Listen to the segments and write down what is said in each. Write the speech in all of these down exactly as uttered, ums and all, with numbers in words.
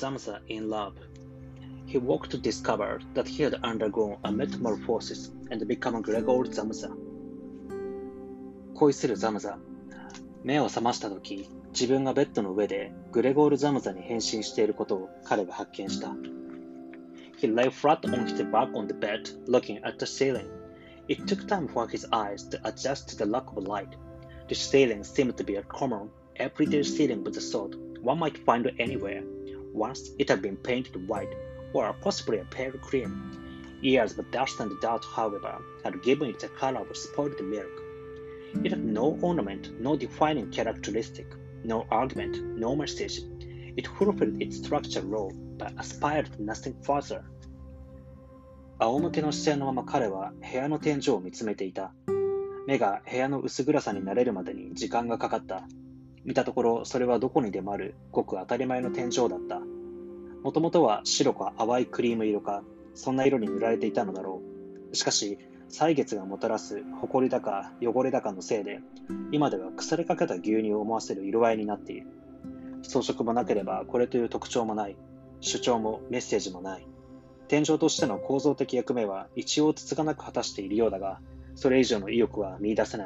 Zamza in love. He woke to discover that he had undergone a metamorphosis and become Gregor Zamza. 恋するザムザ。目を覚ましたとき、自分がベッドの上でグレゴール・ザムザに変身していることを彼が発見した。He lay flat on his back on the bed, looking at the ceiling. It took time for his eyes to adjust to the lack of light. The ceiling seemed to be a common, everyday ceiling with a sort one might find anywhere. Once it had been painted white, or possibly a pale cream. Years of dust and dirt, however, had given it the color of spoiled milk. It had no ornament, no defining characteristic, no argument, no message. It fulfilled its structural role, but aspired to nothing further. 仰向けの姿勢のまま彼は部屋の天井を見つめていた。目が部屋の薄暗さに慣れるまでに時間がかかった。見たところ、それはどこにでもあるごく当たり前の天井だった。もともとは白か淡いクリーム色か、そんな色に塗られていたのだろう。しかし、歳月がもたらす埃だか汚れだかのせいで、今では腐りかけた牛乳を思わせる色合いになっている。装飾もなければこれという特徴もない。主張もメッセージもない。天井としての構造的役目は一応つつがなく果たしているようだが、それ以上の意欲は見出せない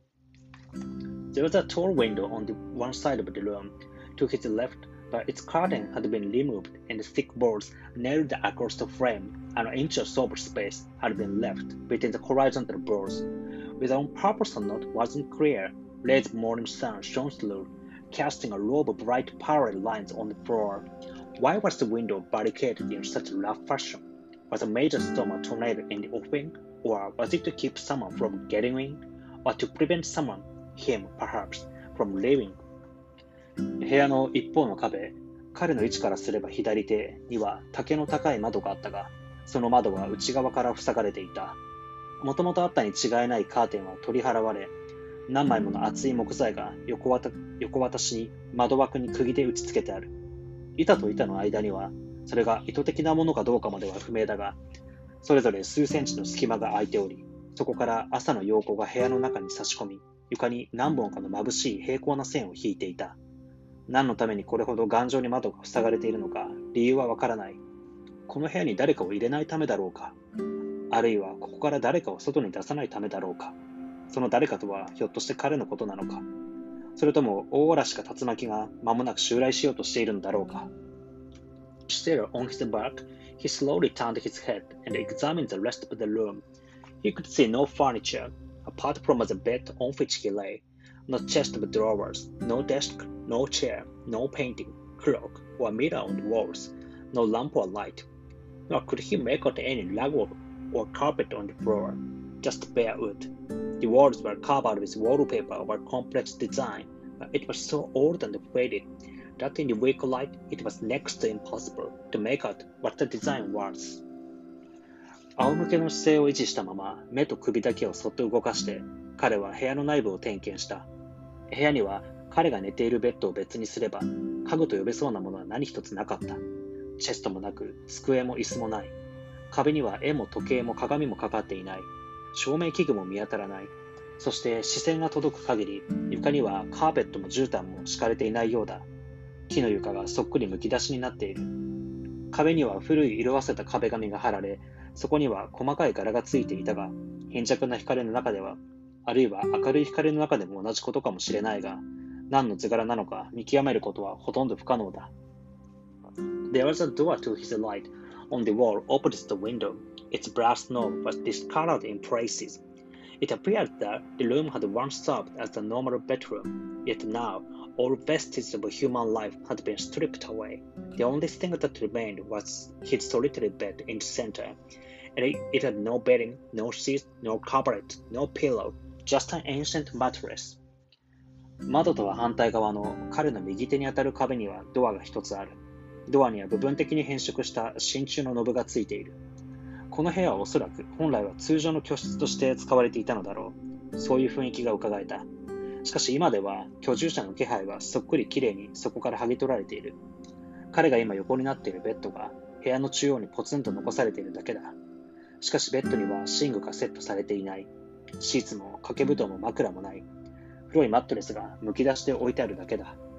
。There was a tall window on the one side of the room. To his left, but its curtain had been removed and the thick boards nailed across the frame. An inch or so of space had been left between the horizontal boards. Whether on purpose or not wasn't clear. Late morning sun shone through, casting a row of bright parallel lines on the floor. Why was the window barricaded in such rough fashion? Was a major storm or tornado in the offing? Or was it to keep someone from getting in? Or to prevent someone, him perhaps, from leaving? 部屋の一方の壁、彼の位置からすれば左手には竹の高い窓があったが、その窓は内側から塞がれていた。もともとあったに違いないカーテンは取り払われ、何枚もの厚い木材が横渡横渡しに窓枠に釘で打ち付けてある。板と板の間には、それが意図的なものかどうかまでは不明だが、それぞれ数センチの隙間が空いており、そこから朝の陽光が部屋の中に差し込み、床に何本かの眩しい平行な線を引いていた。何のためにこれほど頑丈に窓が塞がれているのか、理由はわからない。この部屋に誰かを入れないためだろうか。あるいはここから誰かを外に出さないためだろうか。その誰かとはひょっとして彼のことなのか。それとも大嵐か竜巻が間もなく襲来しようとしているのだろうか。Still on his back, he slowly turned his head and examined the rest of the room. He could see no furniture, apart from the bed on which he lay. No chest of drawers, no desk, no chair, no painting, clock, or mirror on the walls, no lamp or light. Nor could he make out any rug or carpet on the floor, just bare wood. The walls were covered with wallpaper of a complex design, but it was so old and faded that in the weak light it was next to impossible to make out what the design was. 仰向けの姿勢を維持したまま目と首だけをそっと動かして彼は部屋の内部を点検した。部屋には彼が寝ているベッドを別にすれば家具と呼べそうなものは何一つなかった。チェストもなく机も椅子もない。壁には絵も時計も鏡もかかっていない。照明器具も見当たらない。そして視線が届く限り床にはカーペットも絨毯も敷かれていないようだ。木の床がそっくりむき出しになっている。壁には古い色あせた壁紙が貼られ、そこには細かい柄がついていたが、貧弱な光の中では、あるいは明るい光の中でも同じことかもしれないが、何の図柄なのか見極めることはほとんど不可能だ。There was a door to his light on the wall opposite the window. Its brass knob was discolored in places. It appeared that the room had once served as a normal bedroom, yet now all vestiges of human life had been stripped away. The only thing that remained was his solitary bed in the center, and it, it had no bedding, no sheets, no coverlet, no pillow, just an ancient mattress. 窓とは反対側の彼の右手に当たる壁にはドアが一つある。ドアには部分的に変色した真鍮のノブがついている。この部屋はおそらく本来は通常の居室として使われていたのだろう。そういう雰囲気が伺えた。しかし今では居住者の気配はそっくりきれいにそこから剥ぎ取られている。彼が今横になっているベッドが部屋の中央にポツンと残されているだけだ。しかしベッドには寝具がセットされていない。シーツも掛け布団も枕もない。黒いマットレスがむき出して置いてあるだけだ。